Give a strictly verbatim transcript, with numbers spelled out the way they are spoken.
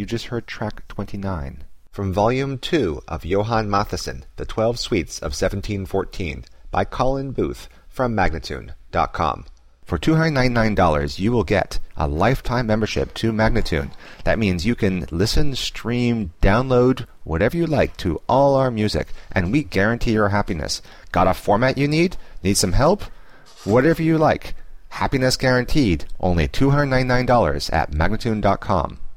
just heard track twenty-nine. From Volume two of Johann Mattheson, The Twelve Suites of seventeen fourteen, by Colin Booth, from Magnatune dot com. For two hundred ninety-nine dollars, you will get a lifetime membership to Magnatune. That means you can listen, stream, download, whatever you like to all our music, and we guarantee your happiness. Got a format you need? Need some help? Whatever you like. Happiness guaranteed. Only two hundred ninety-nine dollars at Magnatune dot com.